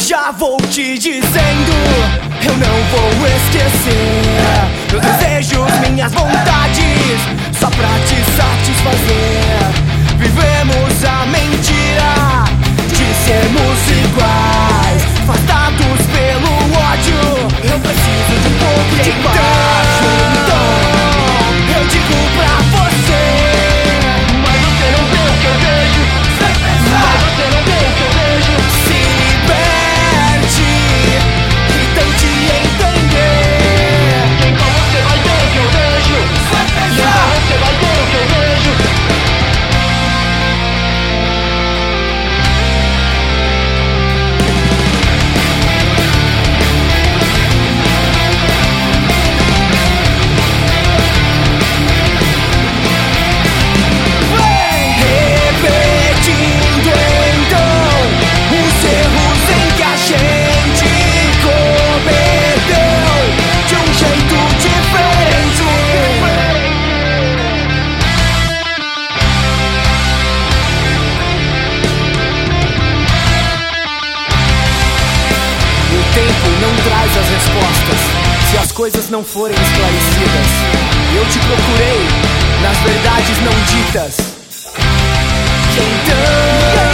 Já vou te dizendo, eu não vou esquecer meus desejos, minhas vontades, só pra te satisfazer. Vivemos a mentira de sermos iguais, afastados pelo ódio. Eu preciso de um pouco de paz. Então, eu digo pra você: mas você não tem o que eu vejo. Mas você não tem o que eu vejo. Se liberte e tente entender. Então você vai ter o que eu vejo. Então você vai ter o que eu vejo. Não traz as respostas se as coisas não forem esclarecidas. Eu te procurei nas verdades não ditas. Então